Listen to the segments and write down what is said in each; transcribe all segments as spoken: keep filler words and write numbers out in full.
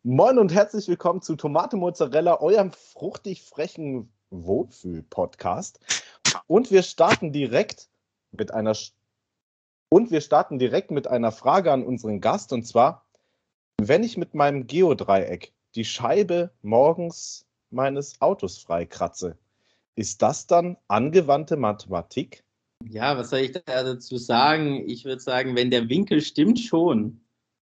Moin und herzlich willkommen zu Tomate Mozzarella, eurem fruchtig frechen Wohlfühl-Podcast. Und wir starten direkt mit einer und wir starten direkt mit einer Frage an unseren Gast, und zwar: Wenn ich mit meinem Geodreieck die Scheibe morgens meines Autos freikratze, ist das dann angewandte Mathematik? Ja, was soll ich da dazu sagen? Ich würde sagen, wenn der Winkel stimmt, schon.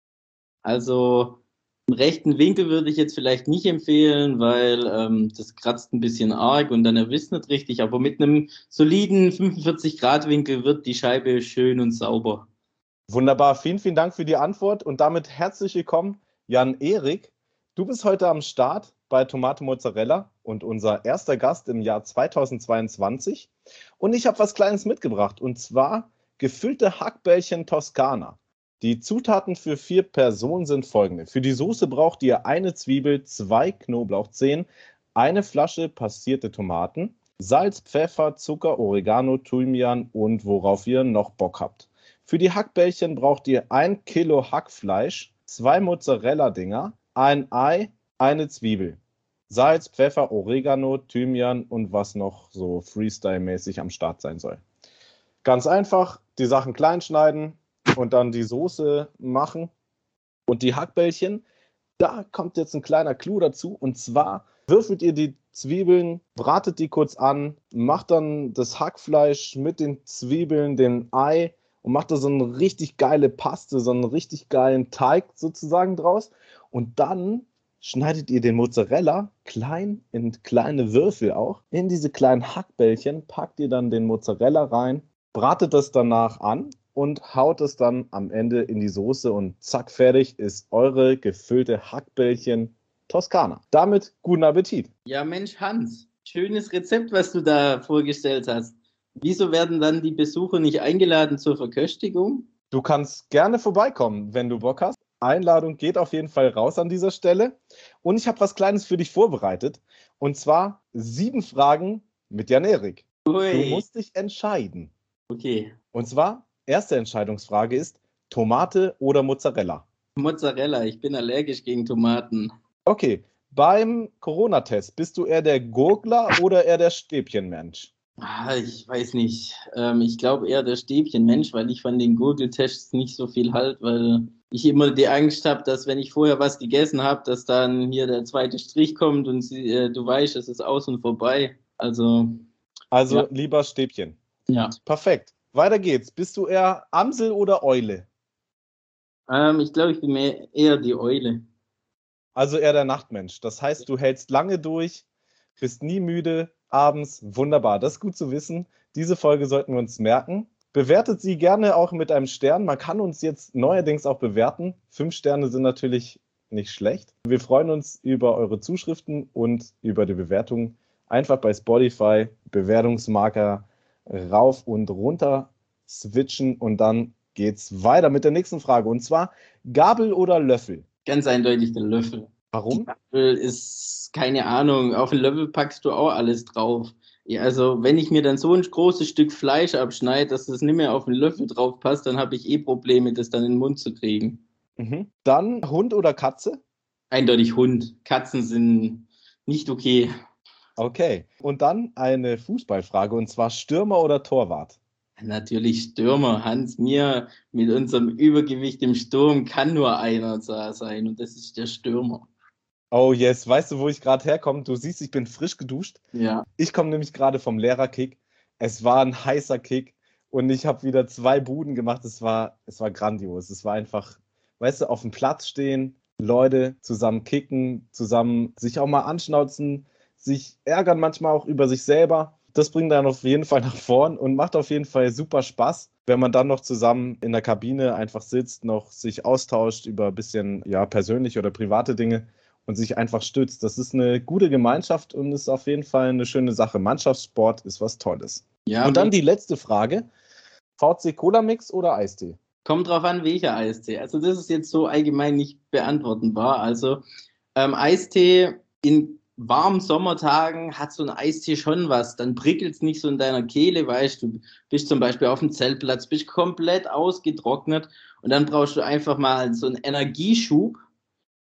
Also einen rechten Winkel würde ich jetzt vielleicht nicht empfehlen, weil ähm, das kratzt ein bisschen arg und dann erwischt nicht richtig. Aber mit einem soliden fünfundvierzig-Grad-Winkel wird die Scheibe schön und sauber. Wunderbar, vielen, vielen Dank für die Antwort und damit herzlich willkommen, Jan-Erik. Du bist heute am Start bei Tomate Mozzarella und unser erster Gast im Jahr zweitausendzweiundzwanzig. Und ich habe was Kleines mitgebracht, und zwar gefüllte Hackbällchen Toskana. Die Zutaten für vier Personen sind folgende: Für die Soße braucht ihr eine Zwiebel, zwei Knoblauchzehen, eine Flasche passierte Tomaten, Salz, Pfeffer, Zucker, Oregano, Thymian und worauf ihr noch Bock habt. Für die Hackbällchen braucht ihr ein Kilo Hackfleisch, zwei Mozzarella-Dinger, ein Ei, eine Zwiebel, Salz, Pfeffer, Oregano, Thymian und was noch so Freestyle-mäßig am Start sein soll. Ganz einfach, die Sachen klein schneiden und dann die Soße machen. Und die Hackbällchen, da kommt jetzt ein kleiner Clou dazu, und zwar würfelt ihr die Zwiebeln, bratet die kurz an, macht dann das Hackfleisch mit den Zwiebeln, dem Ei und macht da so eine richtig geile Paste, so einen richtig geilen Teig sozusagen draus. Und dann schneidet ihr den Mozzarella klein in kleine Würfel auch. In diese kleinen Hackbällchen packt ihr dann den Mozzarella rein, bratet das danach an und haut es dann am Ende in die Soße und zack, fertig ist eure gefüllte Hackbällchen Toskana. Damit guten Appetit. Ja, Mensch, Hans, schönes Rezept, was du da vorgestellt hast. Wieso werden dann die Besucher nicht eingeladen zur Verköstigung? Du kannst gerne vorbeikommen, wenn du Bock hast. Einladung geht auf jeden Fall raus an dieser Stelle. Und ich habe was Kleines für dich vorbereitet. Und zwar sieben Fragen mit Jan-Erik. Du Ui, musst dich entscheiden. okay. Und zwar, erste Entscheidungsfrage ist: Tomate oder Mozzarella? Mozzarella, ich bin allergisch gegen Tomaten. Okay, beim Corona-Test, bist du eher der Gurgler oder eher der Stäbchenmensch? Ah, ich weiß nicht. Ähm, ich glaube eher der Stäbchenmensch, weil ich von den Gurgeltests nicht so viel halt, weil ich immer die Angst habe, dass wenn ich vorher was gegessen habe, dass dann hier der zweite Strich kommt und sie, äh, du weißt, es ist aus und vorbei. Also, ja, Also lieber Stäbchen. ja. Perfekt. Weiter geht's. Bist du eher Amsel oder Eule? Ähm, ich glaube, ich bin mehr eher die Eule. Also eher der Nachtmensch. Das heißt, du hältst lange durch, bist nie müde, abends. Wunderbar, das ist gut zu wissen. Diese Folge sollten wir uns merken. Bewertet sie gerne auch mit einem Stern. Man kann uns jetzt neuerdings auch bewerten. Fünf Sterne sind natürlich nicht schlecht. Wir freuen uns über eure Zuschriften und über die Bewertungen. Einfach bei Spotify Bewertungsmarker rauf und runter switchen und dann geht's weiter mit der nächsten Frage. Und zwar: Gabel oder Löffel? Ganz eindeutig der Löffel. Die Warum? Gabel ist, keine Ahnung, auf den Löffel packst du auch alles drauf. Ja, also wenn ich mir dann so ein großes Stück Fleisch abschneide, dass das nicht mehr auf den Löffel drauf passt, dann habe ich eh Probleme, das dann in den Mund zu kriegen. Mhm. Dann Hund oder Katze? Eindeutig Hund. Katzen sind nicht okay. Okay. Und dann eine Fußballfrage, und zwar Stürmer oder Torwart? Natürlich Stürmer. Hans, mir mit unserem Übergewicht im Sturm kann nur einer da sein und das ist der Stürmer. Oh yes, weißt du, wo ich gerade herkomme? Du siehst, ich bin frisch geduscht. Ja. Ich komme nämlich gerade vom Lehrerkick. Es war ein heißer Kick und ich habe wieder zwei Buden gemacht. Es war, es war grandios. Es war einfach, weißt du, auf dem Platz stehen, Leute zusammen kicken, zusammen sich auch mal anschnauzen, sich ärgern manchmal auch über sich selber. Das bringt dann auf jeden Fall nach vorn und macht auf jeden Fall super Spaß, wenn man dann noch zusammen in der Kabine einfach sitzt, noch sich austauscht über ein bisschen, ja, persönliche oder private Dinge und sich einfach stützt. Das ist eine gute Gemeinschaft und ist auf jeden Fall eine schöne Sache. Mannschaftssport ist was Tolles. Ja, Und dann die letzte Frage: V C Cola Mix oder Eistee? kommt drauf an, welcher Eistee. Also das ist jetzt so allgemein nicht beantwortenbar. Also ähm, Eistee in warmen Sommertagen hat so ein Eistee schon was. Dann prickelt es nicht so in deiner Kehle, weißt du, bist zum Beispiel auf dem Zeltplatz, bist komplett ausgetrocknet und dann brauchst du einfach mal so einen Energieschub.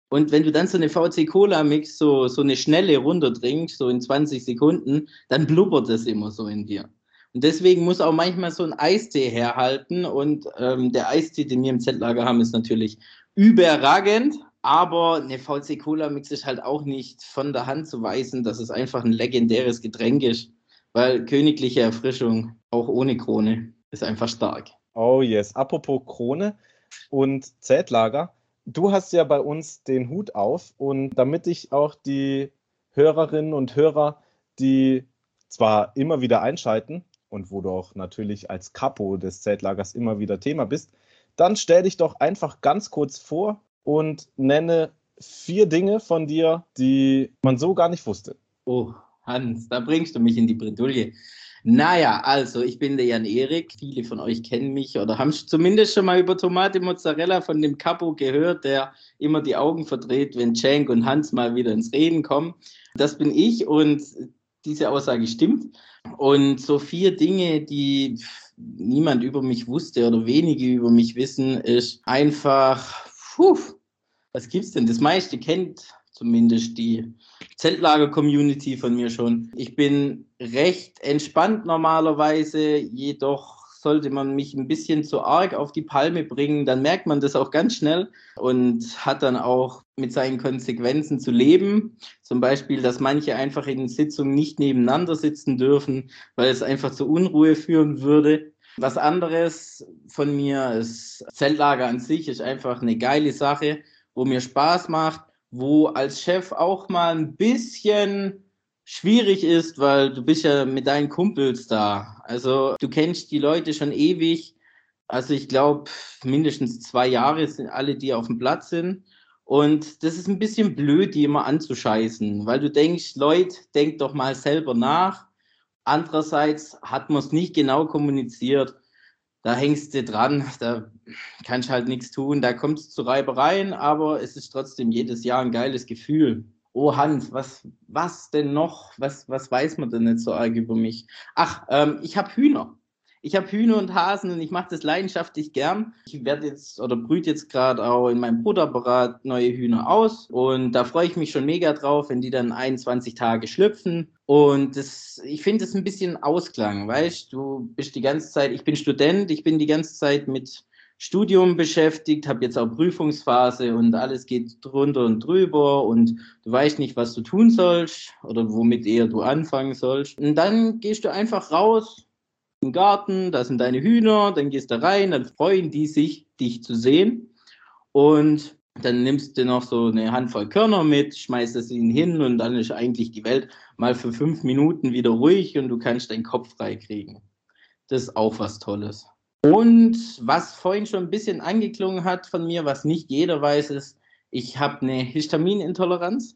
Und wenn du dann so eine V C-Cola-Mix, so, so eine schnelle runtertrinkst, so in zwanzig Sekunden, dann blubbert es immer so in dir. Und deswegen muss auch manchmal so ein Eistee herhalten. Und ähm, der Eistee, den wir im Zeltlager haben, ist natürlich überragend. Aber eine V C-Cola-Mix ist halt auch nicht von der Hand zu weisen, dass es einfach ein legendäres Getränk ist. Weil königliche Erfrischung, auch ohne Krone, ist einfach stark. Oh yes. Apropos Krone und Zeltlager. Du hast ja bei uns den Hut auf und damit ich auch die Hörerinnen und Hörer, die zwar immer wieder einschalten und wo du auch natürlich als Capo des Zeltlagers immer wieder Thema bist, dann stell dich doch einfach ganz kurz vor und nenne vier Dinge von dir, die man so gar nicht wusste. Oh, Hans, da bringst du mich in die Bredouille. Naja, also ich bin der Jan Erik. Viele von euch kennen mich oder haben zumindest schon mal über Tomate Mozzarella von dem Capo gehört, der immer die Augen verdreht, wenn Cenk und Hans mal wieder ins Reden kommen. Das bin ich und diese Aussage stimmt. Und so vier Dinge, die niemand über mich wusste oder wenige über mich wissen, ist einfach, puh, was gibt's denn? Das meiste kennt zumindest die Zeltlager-Community von mir schon. Ich bin recht entspannt normalerweise, jedoch sollte man mich ein bisschen zu arg auf die Palme bringen, dann merkt man das auch ganz schnell und hat dann auch mit seinen Konsequenzen zu leben. Zum Beispiel, dass manche einfach in Sitzungen nicht nebeneinander sitzen dürfen, weil es einfach zu Unruhe führen würde. Was anderes von mir ist, Zeltlager an sich ist einfach eine geile Sache, wo mir Spaß macht, wo als Chef auch mal ein bisschen schwierig ist, weil du bist ja mit deinen Kumpels da. Also du kennst die Leute schon ewig. Also ich glaube, mindestens zwei Jahre sind alle, die auf dem Platz sind. Und das ist ein bisschen blöd, die immer anzuscheißen, weil du denkst, Leute, denkt doch mal selber nach. Andererseits hat man es nicht genau kommuniziert. Da hängst du dran, da kannst halt nichts tun, da kommt es zu Reibereien, aber es ist trotzdem jedes Jahr ein geiles Gefühl. Oh Hans, was, was denn noch? Was, was weiß man denn nicht so arg über mich? Ach, ähm, ich habe Hühner. Ich habe Hühner und Hasen und ich mache das leidenschaftlich gern. Ich werde jetzt oder brüte jetzt gerade auch in meinem Brutapparat neue Hühner aus und da freue ich mich schon mega drauf, wenn die dann einundzwanzig Tage schlüpfen. Und das, ich finde es ein bisschen Ausklang, weißt du, bist die ganze Zeit, ich bin Student, ich bin die ganze Zeit mit Studium beschäftigt, habe jetzt auch Prüfungsphase und alles geht drunter und drüber und du weißt nicht, was du tun sollst oder womit eher du anfangen sollst. Und dann gehst du einfach raus im Garten, da sind deine Hühner, dann gehst du rein, dann freuen die sich, dich zu sehen und dann nimmst du noch so eine Handvoll Körner mit, schmeißt es ihnen hin und dann ist eigentlich die Welt mal für fünf Minuten wieder ruhig und du kannst deinen Kopf frei kriegen. Das ist auch was Tolles. Und was vorhin schon ein bisschen angeklungen hat von mir, was nicht jeder weiß, ist, ich habe eine Histaminintoleranz.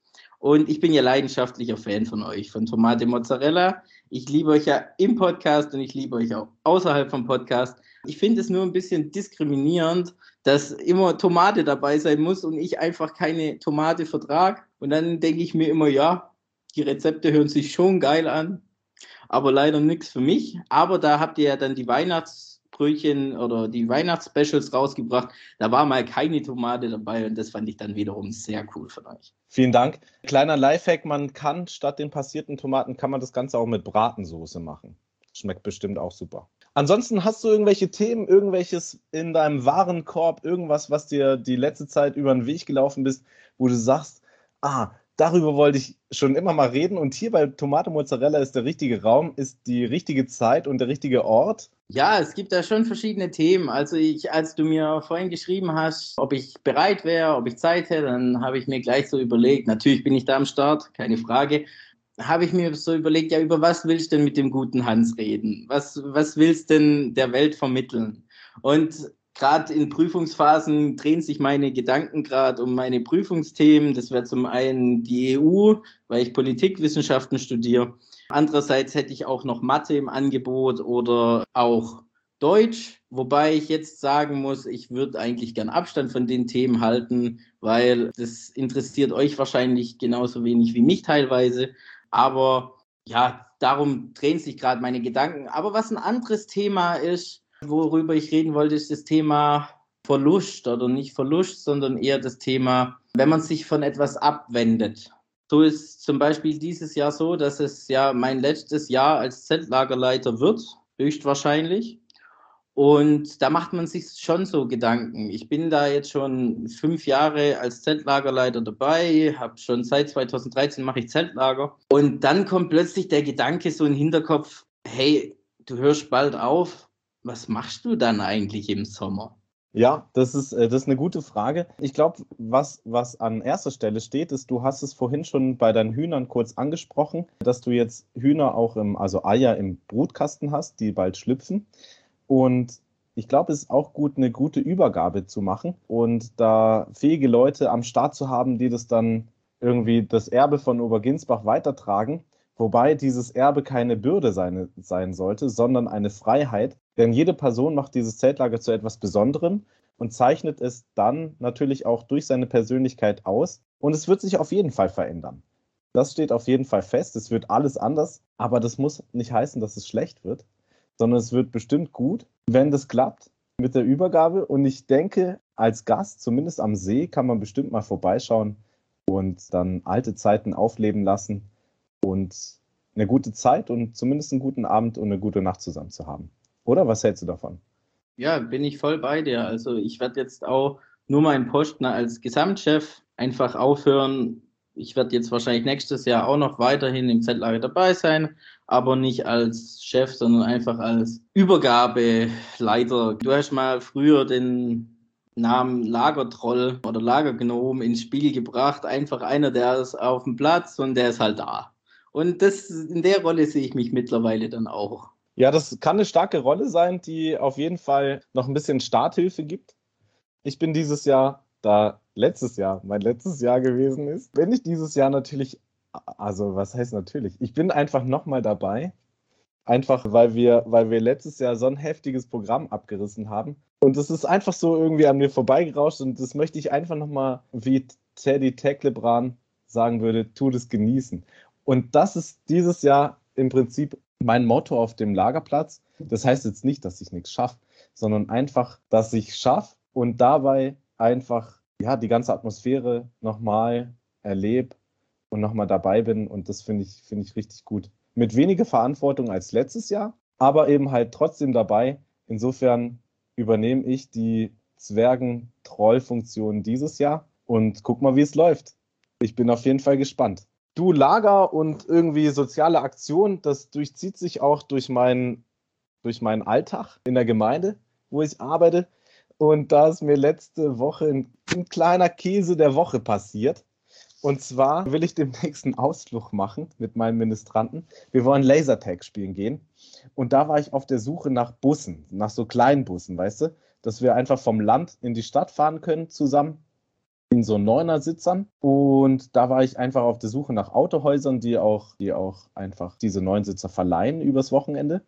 Und ich bin ja leidenschaftlicher Fan von euch, von Tomate Mozzarella. Ich liebe euch ja im Podcast und ich liebe euch auch außerhalb vom Podcast. Ich finde es nur ein bisschen diskriminierend, dass immer Tomate dabei sein muss und ich einfach keine Tomate vertrage. Und dann denke ich mir immer, ja, die Rezepte hören sich schon geil an, aber leider nichts für mich. Aber da habt ihr ja dann die Weihnachtsbrötchen oder die Weihnachtsspecials rausgebracht. Da war mal keine Tomate dabei und das fand ich dann wiederum sehr cool von euch. Vielen Dank. Kleiner Lifehack, man kann statt den passierten Tomaten, kann man das Ganze auch mit Bratensoße machen. Schmeckt bestimmt auch super. Ansonsten hast du irgendwelche Themen, irgendwelches in deinem Warenkorb, irgendwas, was dir die letzte Zeit über den Weg gelaufen bist, wo du sagst, ah, darüber wollte ich schon immer mal reden und hier bei Tomate Mozzarella ist der richtige Raum, ist die richtige Zeit und der richtige Ort. Ja, es gibt da schon verschiedene Themen. Also ich, als du mir vorhin geschrieben hast, ob ich bereit wäre, ob ich Zeit hätte, dann habe ich mir gleich so überlegt, natürlich bin ich da am Start, keine Frage, habe ich mir so überlegt, ja, über was willst du denn mit dem guten Hans reden? Was, was willst du denn der Welt vermitteln? Und gerade in Prüfungsphasen drehen sich meine Gedanken gerade um meine Prüfungsthemen. Das wäre zum einen die E U, weil ich Politikwissenschaften studiere. Andererseits hätte ich auch noch Mathe im Angebot oder auch Deutsch, wobei ich jetzt sagen muss, ich würde eigentlich gern Abstand von den Themen halten, weil das interessiert euch wahrscheinlich genauso wenig wie mich teilweise. Aber ja, darum drehen sich gerade meine Gedanken. Aber was ein anderes Thema ist, worüber ich reden wollte, ist das Thema Verlust oder nicht Verlust, sondern eher das Thema, wenn man sich von etwas abwendet. So ist zum Beispiel dieses Jahr so, dass es ja mein letztes Jahr als Zeltlagerleiter wird, höchstwahrscheinlich. Und da macht man sich schon so Gedanken. Ich bin da jetzt schon fünf Jahre als Zeltlagerleiter dabei, habe schon seit zweitausenddreizehn mache ich Zeltlager. Und dann kommt plötzlich der Gedanke so in den Hinterkopf, hey, du hörst bald auf, was machst du dann eigentlich im Sommer? Ja, das ist, äh, das ist eine gute Frage. Ich glaube, was, was an erster Stelle steht, ist, du hast es vorhin schon bei deinen Hühnern kurz angesprochen, dass du jetzt Hühner auch im, also Eier im Brutkasten hast, die bald schlüpfen. Und ich glaube, es ist auch gut, eine gute Übergabe zu machen und da fähige Leute am Start zu haben, die das dann irgendwie das Erbe von Oberginsbach weitertragen. Wobei dieses Erbe keine Bürde sein, sein sollte, sondern eine Freiheit. Denn jede Person macht dieses Zeltlager zu etwas Besonderem und zeichnet es dann natürlich auch durch seine Persönlichkeit aus. Und es wird sich auf jeden Fall verändern. Das steht auf jeden Fall fest. Es wird alles anders, aber das muss nicht heißen, dass es schlecht wird, sondern es wird bestimmt gut, wenn das klappt mit der Übergabe. Und ich denke, als Gast, zumindest am See, kann man bestimmt mal vorbeischauen und dann alte Zeiten aufleben lassen und eine gute Zeit und zumindest einen guten Abend und eine gute Nacht zusammen zu haben. Oder was hältst du davon? Ja, bin ich voll bei dir. Also ich werde jetzt auch nur meinen Posten als Gesamtchef einfach aufhören. Ich werde jetzt wahrscheinlich nächstes Jahr auch noch weiterhin im Zeltlager dabei sein, aber nicht als Chef, sondern einfach als Übergabeleiter. Du hast mal früher den Namen Lagertroll oder Lagergnom ins Spiel gebracht. Einfach einer, der ist auf dem Platz und der ist halt da. Und das, in der Rolle sehe ich mich mittlerweile dann auch. Ja, das kann eine starke Rolle sein, die auf jeden Fall noch ein bisschen Starthilfe gibt. Ich bin dieses Jahr, da letztes Jahr mein letztes Jahr gewesen ist, bin ich dieses Jahr natürlich, also was heißt natürlich? Ich bin einfach nochmal dabei, einfach weil wir, weil wir letztes Jahr so ein heftiges Programm abgerissen haben. Und es ist einfach so irgendwie an mir vorbeigerauscht und das möchte ich einfach nochmal, wie Teddy Teklebran sagen würde, tu das genießen. Und das ist dieses Jahr im Prinzip mein Motto auf dem Lagerplatz. Das heißt jetzt nicht, dass ich nichts schaffe, sondern einfach, dass ich schaffe und dabei einfach ja, die ganze Atmosphäre nochmal erlebe und nochmal dabei bin. Und das finde ich, finde ich richtig gut. Mit weniger Verantwortung als letztes Jahr, aber eben halt trotzdem dabei. Insofern übernehme ich die Zwergen-Troll-Funktion dieses Jahr und guck mal, wie es läuft. Ich bin auf jeden Fall gespannt. Du, Lager und irgendwie soziale Aktion, das durchzieht sich auch durch meinen, durch meinen Alltag in der Gemeinde, wo ich arbeite. Und da ist mir letzte Woche ein, ein kleiner Käse der Woche passiert. Und zwar will ich demnächst einen Ausflug machen mit meinen Ministranten. Wir wollen Lasertag spielen gehen. Und da war ich auf der Suche nach Bussen, nach so kleinen Bussen, weißt du, dass wir einfach vom Land in die Stadt fahren können zusammen in so Neuner-Sitzern. Und da war ich einfach auf der Suche nach Autohäusern, die auch, die auch einfach diese Neunsitzer verleihen übers Wochenende.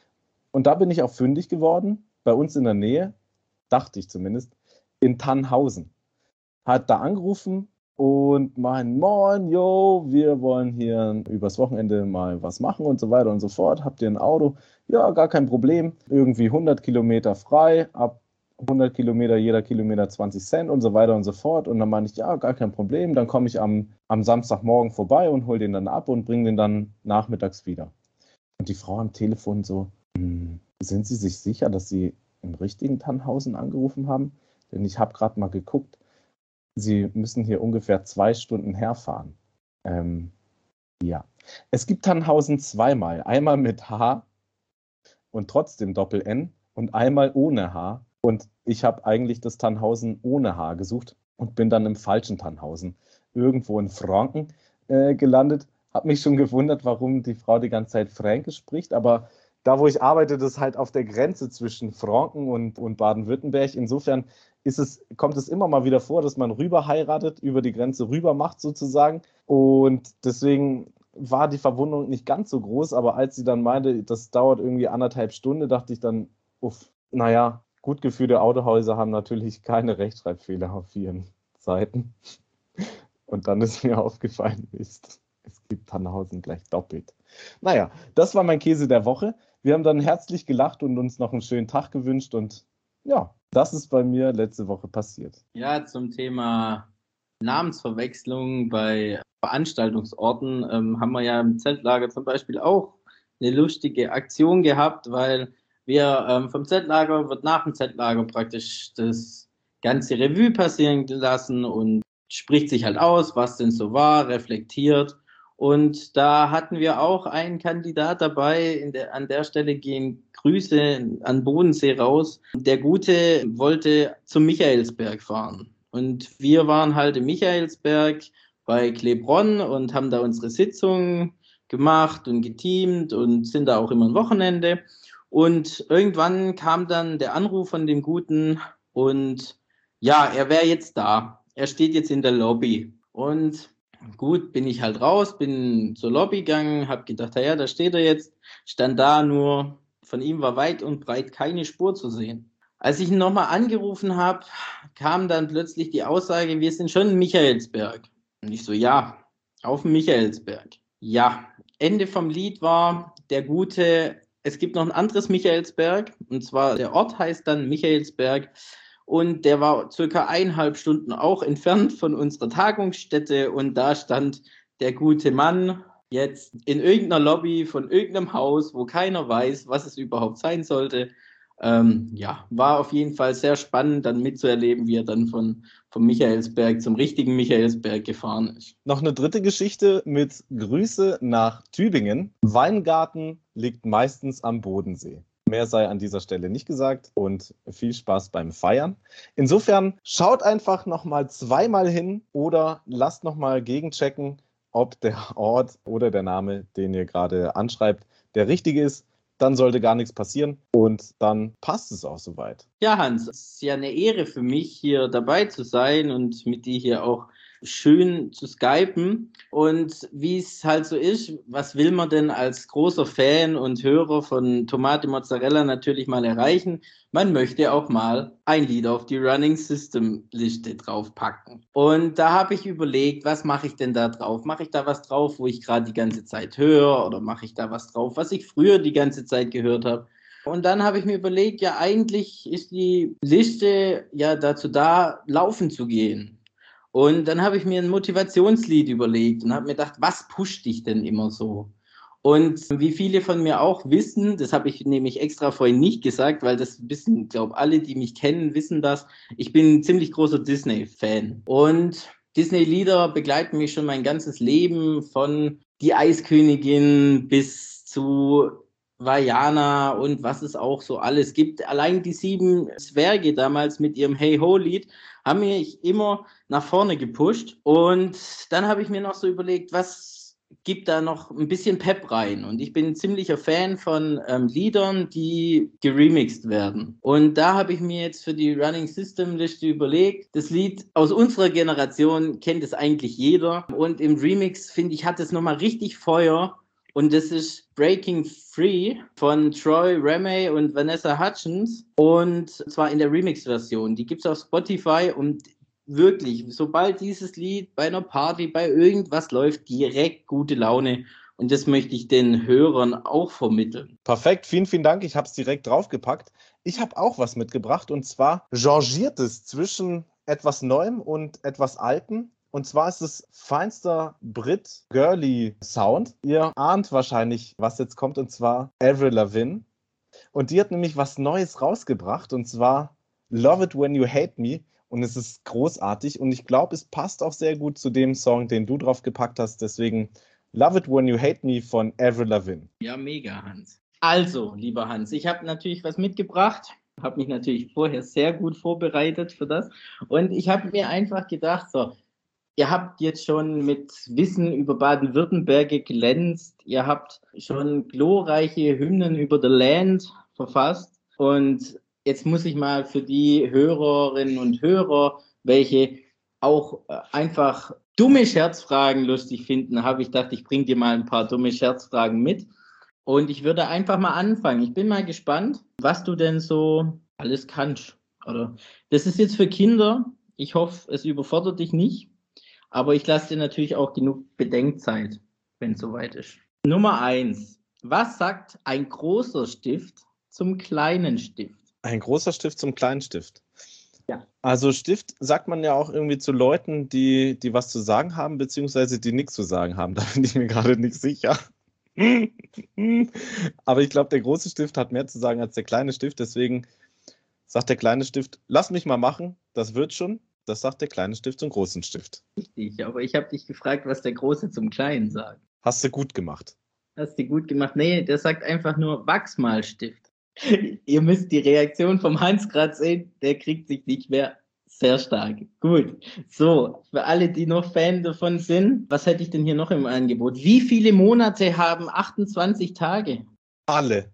Und da bin ich auch fündig geworden, bei uns in der Nähe, dachte ich zumindest, in Tannhausen. Hat da angerufen und meinen, moin, yo, wir wollen hier übers Wochenende mal was machen und so weiter und so fort. Habt ihr ein Auto? Ja, gar kein Problem. Irgendwie hundert Kilometer frei, ab hundert Kilometer, jeder Kilometer zwanzig Cent und so weiter und so fort. Und dann meine ich, ja, gar kein Problem. Dann komme ich am, am Samstagmorgen vorbei und hole den dann ab und bringe den dann nachmittags wieder. Und die Frau am Telefon so, hm, sind Sie sich sicher, dass Sie im richtigen Tannhausen angerufen haben? Denn ich habe gerade mal geguckt, Sie müssen hier ungefähr zwei Stunden herfahren. Ähm, ja. Es gibt Tannhausen zweimal. Einmal mit H und trotzdem Doppel-N und einmal ohne H. Und ich habe eigentlich das Tannhausen ohne H gesucht und bin dann im falschen Tannhausen irgendwo in Franken äh, gelandet. Habe mich schon gewundert, warum die Frau die ganze Zeit Fränkisch spricht, aber da, wo ich arbeite, das ist halt auf der Grenze zwischen Franken und, und Baden-Württemberg. Insofern ist es, kommt es immer mal wieder vor, dass man rüber heiratet, über die Grenze rüber macht sozusagen. Und deswegen war die Verwunderung nicht ganz so groß, aber als sie dann meinte, das dauert irgendwie anderthalb Stunden, dachte ich dann, uff, naja, gut geführte Autohäuser haben natürlich keine Rechtschreibfehler auf ihren Seiten. Und dann ist mir aufgefallen, Mist, es gibt Tannhausen gleich doppelt. Naja, das war mein Käse der Woche. Wir haben dann herzlich gelacht und uns noch einen schönen Tag gewünscht und ja, Das ist bei mir letzte Woche passiert. Ja, zum Thema Namensverwechslung bei Veranstaltungsorten ähm, haben wir ja im Zeltlager zum Beispiel auch eine lustige Aktion gehabt, weil wir ähm, vom Zeltlager wird nach dem Zeltlager praktisch das ganze Revue passieren lassen und spricht sich halt aus, was denn so war, reflektiert. Und da hatten wir auch einen Kandidat dabei. In der, an der Stelle gehen Grüße an Bodensee raus. Der Gute wollte zum Michaelsberg fahren. Und wir waren halt im Michaelsberg bei Klebronn und haben da unsere Sitzung gemacht und geteamt und sind da auch immer ein Wochenende. Und irgendwann kam dann der Anruf von dem Guten und ja, er wäre jetzt da. Er steht jetzt in der Lobby. Und gut, bin ich halt raus, bin zur Lobby gegangen, habe gedacht, ja, da steht er jetzt, stand da, nur von ihm war weit und breit keine Spur zu sehen. Als ich ihn nochmal angerufen habe, kam dann plötzlich die Aussage, wir sind schon in Michaelsberg. Und ich so, ja, auf dem Michaelsberg. Ja, Ende vom Lied war der Gute, es gibt noch ein anderes Michaelsberg, und zwar der Ort heißt dann Michaelsberg. Und der war circa eineinhalb Stunden auch entfernt von unserer Tagungsstätte. Und da stand der gute Mann jetzt in irgendeiner Lobby von irgendeinem Haus, wo keiner weiß, was es überhaupt sein sollte. Ähm, ja, war auf jeden Fall sehr spannend, dann mitzuerleben, wie er dann von, vom Michaelsberg zum richtigen Michaelsberg gefahren ist. Noch eine dritte Geschichte mit Grüße nach Tübingen. Weingarten liegt meistens am Bodensee. Mehr sei an dieser Stelle nicht gesagt und viel Spaß beim Feiern. Insofern schaut einfach nochmal zweimal hin oder lasst nochmal gegenchecken, ob der Ort oder der Name, den ihr gerade anschreibt, der richtige ist. Dann sollte gar nichts passieren und dann passt es auch soweit. Ja, Hans, es ist ja eine Ehre für mich, hier dabei zu sein und mit dir hier auch schön zu skypen. Und wie es halt so ist, was will man denn als großer Fan und Hörer von Tomate Mozzarella natürlich mal erreichen? Man möchte auch mal ein Lied auf die Running System Liste draufpacken. Und da habe ich überlegt, was mache ich denn da drauf? Mache ich da was drauf, wo ich gerade die ganze Zeit höre, oder mache ich da was drauf, was ich früher die ganze Zeit gehört habe? Und dann habe ich mir überlegt, ja, eigentlich ist die Liste ja dazu da, laufen zu gehen. Und dann habe ich mir ein Motivationslied überlegt und habe mir gedacht, was pusht dich denn immer so? Und wie viele von mir auch wissen, das habe ich nämlich extra vorhin nicht gesagt, weil das wissen, glaube alle, die mich kennen, wissen das. Ich bin ein ziemlich großer Disney-Fan. Und Disney-Lieder begleiten mich schon mein ganzes Leben, von Die Eiskönigin bis zu Vaiana und was es auch so alles gibt. Allein die sieben Zwerge damals mit ihrem Hey-Ho-Lied haben mich immer nach vorne gepusht. Und dann habe ich mir noch so überlegt, was gibt da noch ein bisschen Pep rein? Und ich bin ein ziemlicher Fan von ähm, Liedern, die geremixed werden. Und da habe ich mir jetzt für die Running System Liste überlegt, das Lied aus unserer Generation kennt es eigentlich jeder. Und im Remix, finde ich, hat es nochmal richtig Feuer. Und das ist Breaking Free von Troy Ramey und Vanessa Hutchins. Und zwar in der Remix-Version. Die gibt es auf Spotify und wirklich, sobald dieses Lied bei einer Party, bei irgendwas läuft, direkt gute Laune. Und das möchte ich den Hörern auch vermitteln. Perfekt, vielen, vielen Dank. Ich habe es direkt draufgepackt. Ich habe auch was mitgebracht und zwar changiert es zwischen etwas Neuem und etwas Altem. Und zwar ist es feinster Brit-Girly-Sound. Ihr ahnt wahrscheinlich, was jetzt kommt, und zwar Avril Lavigne. Und die hat nämlich was Neues rausgebracht, und zwar Love It When You Hate Me. Und es ist großartig. Und ich glaube, es passt auch sehr gut zu dem Song, den du drauf gepackt hast. Deswegen Love It When You Hate Me von Avril Lavigne. Ja, mega, Hans. Also, lieber Hans, ich habe natürlich was mitgebracht. Habe mich natürlich vorher sehr gut vorbereitet für das. Und ich habe mir einfach gedacht, so, ihr habt jetzt schon mit Wissen über Baden-Württemberg geglänzt. Ihr habt schon glorreiche Hymnen über The Land verfasst. Und jetzt muss ich mal für die Hörerinnen und Hörer, welche auch einfach dumme Scherzfragen lustig finden, habe ich gedacht, ich bringe dir mal ein paar dumme Scherzfragen mit. Und ich würde einfach mal anfangen. Ich bin mal gespannt, was du denn so alles kannst. Oder das ist jetzt für Kinder. Ich hoffe, es überfordert dich nicht. Aber ich lasse dir natürlich auch genug Bedenkzeit, wenn es soweit ist. Nummer eins. Was sagt ein großer Stift zum kleinen Stift? Ein großer Stift zum kleinen Stift. Ja. Also Stift sagt man ja auch irgendwie zu Leuten, die, die was zu sagen haben, beziehungsweise die nichts zu sagen haben. Da bin ich mir gerade nicht sicher. Aber ich glaube, der große Stift hat mehr zu sagen als der kleine Stift. Deswegen sagt der kleine Stift, lass mich mal machen, das wird schon. Das sagt der kleine Stift zum großen Stift. Richtig, aber ich habe dich gefragt, was der Große zum Kleinen sagt. Hast du gut gemacht. Hast du gut gemacht? Nee, der sagt einfach nur Wachsmalstift. Ihr müsst die Reaktion vom Hans gerade sehen, der kriegt sich nicht mehr. Sehr stark. Gut. So, für alle, die noch Fan davon sind, was hätte ich denn hier noch im Angebot? Wie viele Monate haben achtundzwanzig Tage? Alle.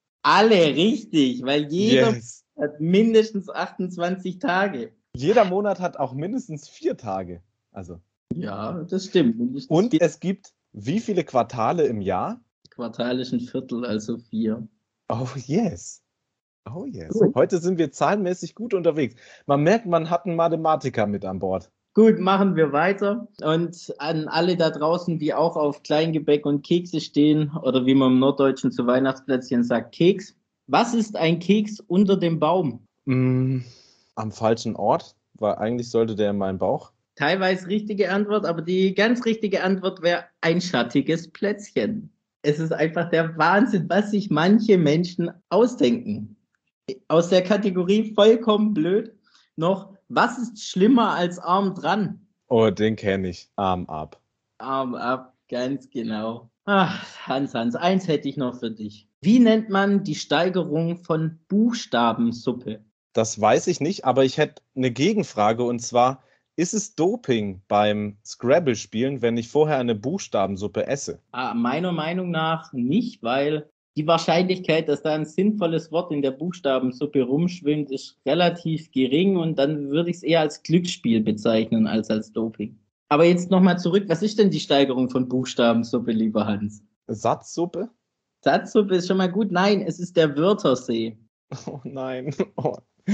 Alle, richtig, weil jeder Yes. hat mindestens achtundzwanzig Tage. Jeder Monat hat auch mindestens vier Tage. Also. Ja, das stimmt. Mindestens Und vier es gibt wie viele Quartale im Jahr? quartalischen Viertel, also vier. Oh yes. Oh yes. Gut. Heute sind wir zahlenmäßig gut unterwegs. Man merkt, man hat einen Mathematiker mit an Bord. Gut, machen wir weiter. Und an alle da draußen, die auch auf Kleingebäck und Kekse stehen, oder wie man im Norddeutschen zu Weihnachtsplätzchen sagt, Keks. Was ist ein Keks unter dem Baum? Mm, am falschen Ort, weil eigentlich sollte der in meinen Bauch. Teilweise richtige Antwort, aber die ganz richtige Antwort wäre ein schattiges Plätzchen. Es ist einfach der Wahnsinn, was sich manche Menschen ausdenken. Aus der Kategorie vollkommen blöd noch, was ist schlimmer als arm dran? Oh, den kenne ich. Arm ab. Arm ab, ganz genau. Ach, Hans, Hans, eins hätte ich noch für dich. Wie nennt man die Steigerung von Buchstabensuppe? Das weiß ich nicht, aber ich hätte eine Gegenfrage und zwar, ist es Doping beim Scrabble-Spielen, wenn ich vorher eine Buchstabensuppe esse? Ah, meiner Meinung nach nicht, weil die Wahrscheinlichkeit, dass da ein sinnvolles Wort in der Buchstabensuppe rumschwimmt, ist relativ gering und dann würde ich es eher als Glücksspiel bezeichnen als als Doping. Aber jetzt nochmal zurück, was ist denn die Steigerung von Buchstabensuppe, lieber Hans? Satzsuppe? Satzsuppe ist schon mal gut. Nein, es ist der Wörthersee. Oh nein. Oh,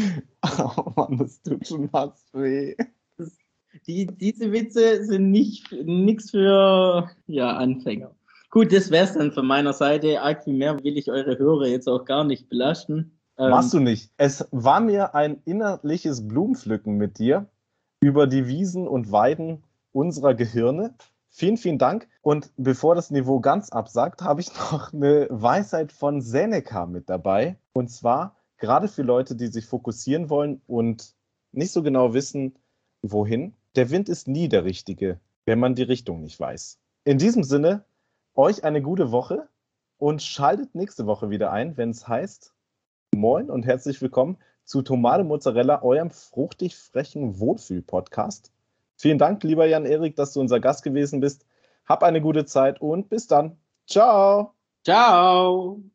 oh Mann, das tut schon fast weh. Die, diese Witze sind nicht nichts für ja, Anfänger. Gut, das wär's dann von meiner Seite. Arg viel mehr will ich eure Hörer jetzt auch gar nicht belasten. Ähm, Machst du nicht. Es war mir ein innerliches Blumenpflücken mit dir über die Wiesen und Weiden unserer Gehirne. Vielen, vielen Dank. Und bevor das Niveau ganz absackt, habe ich noch eine Weisheit von Seneca mit dabei. Und zwar gerade für Leute, die sich fokussieren wollen und nicht so genau wissen, wohin. Der Wind ist nie der richtige, wenn man die Richtung nicht weiß. In diesem Sinne, euch eine gute Woche und schaltet nächste Woche wieder ein, wenn es heißt Moin und herzlich willkommen zu Tomate Mozzarella, eurem fruchtig frechen Wohlfühl-Podcast. Vielen Dank, lieber Jan-Erik, dass du unser Gast gewesen bist. Hab eine gute Zeit und bis dann. Ciao. Ciao.